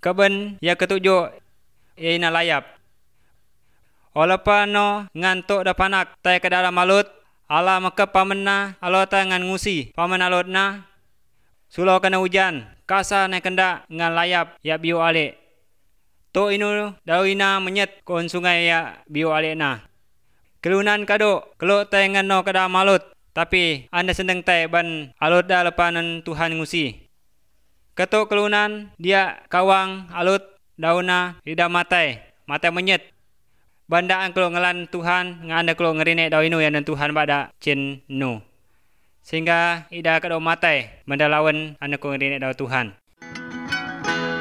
Keben ya ketujuh ina layap. Walaupun no ngantuk da panak tai ke dalam alut, ala maka pamena alo ta ngan ngusi pamen alutna. Sulo kena hujan, kasa ne kenda ngan layap ya biu alik. To inu dawina menyet kon sungai ya biu alik na. Kelunan kado, kelo tai ngan no ke dalam alut, tapi anda sendeng tai ban alut da lepanan Tuhan ngusi. Ketuk kelunan dia kawang alut dauna ida matai menyet. Bandaan kelo ngelan Tuhan nganda kelo ngerine daw inu yang Tuhan pada cin nu. Sehingga ida kado matai mendalawan anda kelo ngerine daw Tuhan.